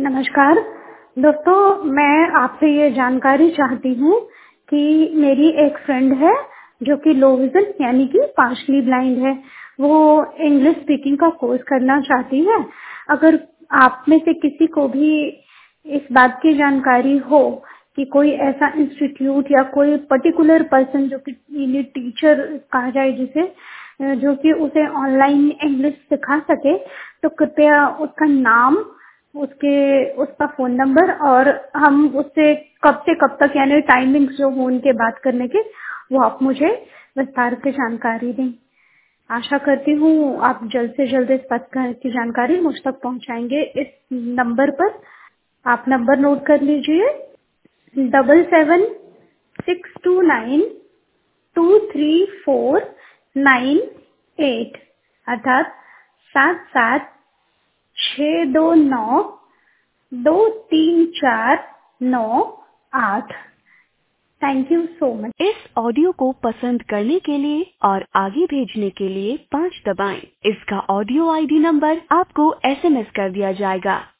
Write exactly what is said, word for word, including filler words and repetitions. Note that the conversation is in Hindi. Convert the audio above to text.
नमस्कार दोस्तों, मैं आपसे ये जानकारी चाहती हूँ कि मेरी एक फ्रेंड है जो कि लो विजन यानी कि पार्शली ब्लाइंड है। वो इंग्लिश स्पीकिंग का कोर्स करना चाहती है। अगर आप में से किसी को भी इस बात की जानकारी हो कि कोई ऐसा इंस्टीट्यूट या कोई पर्टिकुलर पर्सन जो कि टीचर कहा जाए जिसे, जो कि उसे ऑनलाइन इंग्लिश सिखा सके, तो कृपया उसका नाम, उसके उसका फ़ोन नंबर और हम उससे कब से कब तक यानी टाइमिंग्स जो हो उनके बात करने के, वो आप मुझे विस्तार से जानकारी दें। आशा करती हूँ आप जल्द से जल्द इस बात की जानकारी मुझ तक पहुँचाएंगे इस नंबर पर। आप नंबर नोट कर लीजिए, double seven six two nine two three four nine eight, अर्थात सात सात छः दो नौ दो तीन चार नौ आठ। Thank you so much. इस ऑडियो को पसंद करने के लिए और आगे भेजने के लिए पाँच दबाएं। इसका ऑडियो आईडी नंबर आपको एसएमएस कर दिया जाएगा।